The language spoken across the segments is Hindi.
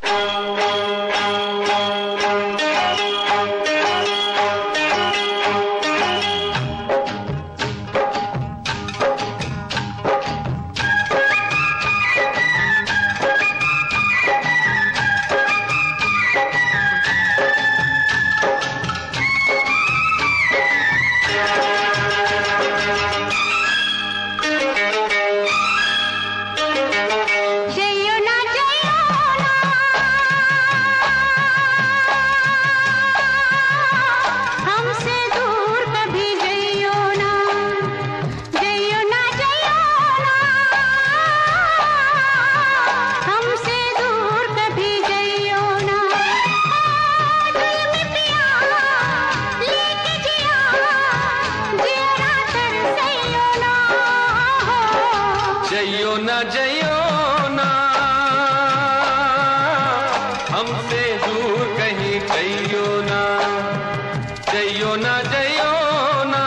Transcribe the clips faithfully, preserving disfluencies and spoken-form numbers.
जइयो ना जइयो ना हमसे दूर कहीं जइयो ना, जइयो ना जइयो ना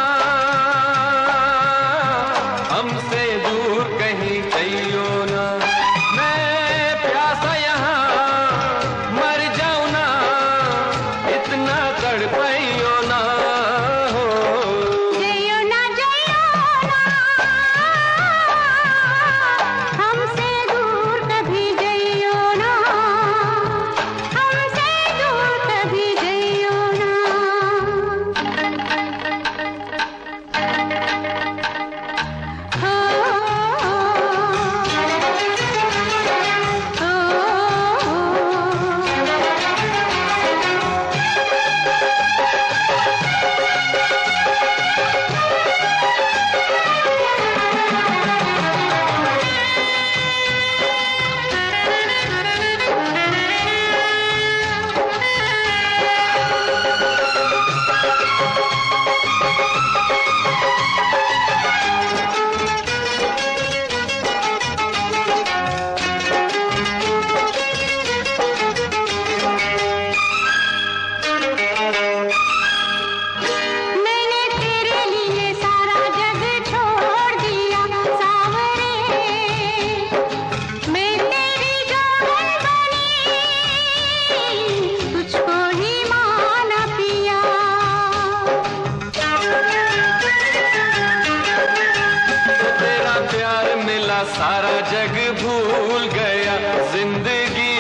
हमसे दूर कहीं जइयो ना। मैं प्यासा यहाँ मर जाऊं ना, इतना तड़पाइयो ना हो। जइयो ना जइयो ना हमसे दूर कभी जइयो ना, हमसे दूर कभी जइयो ना। हो मैंने तेरे लिए सारा जग छोड़ दिया सावरे, मैं तेरी जोड़न बनी तुझको ही माना पिया। तेरा प्यार मिला सारा जग भूल गया, जिंदगी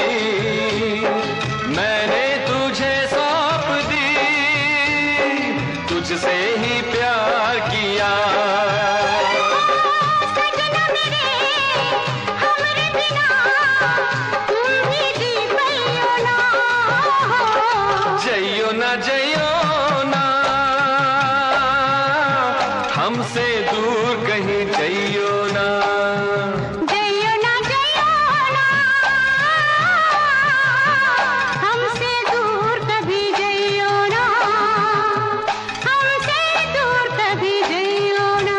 मैंने तुझे सौंप दी, तुझसे ही प्यार किया। सजना मेरे हमरे बिना तुम भी जी पाइयो ना। जइयो ना जइयो ना हमसे दूर कहीं जइयो ना। जइयो ना जइयो ना हमसे दूर कभी जइयो ना, हमसे दूर कभी जइयो ना।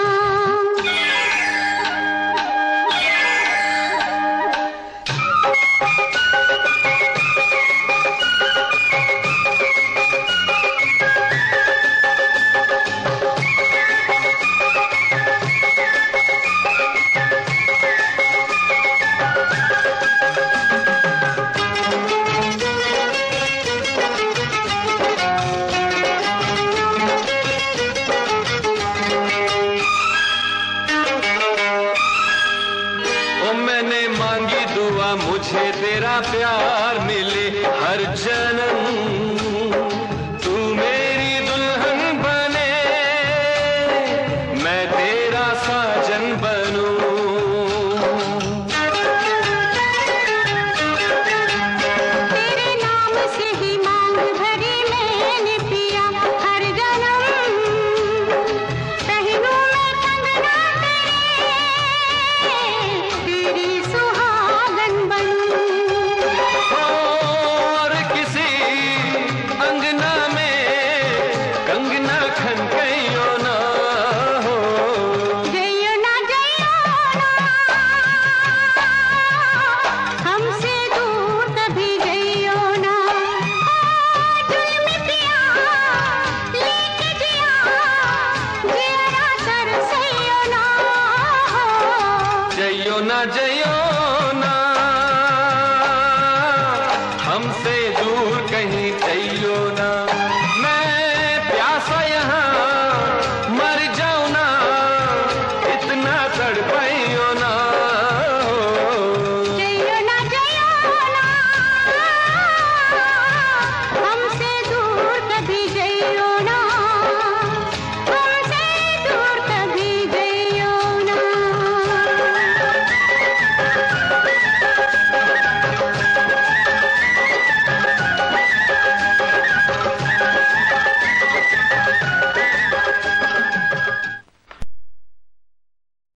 ओ मैंने मांगी दुआ मुझे तेरा प्यार मिले हर जन्म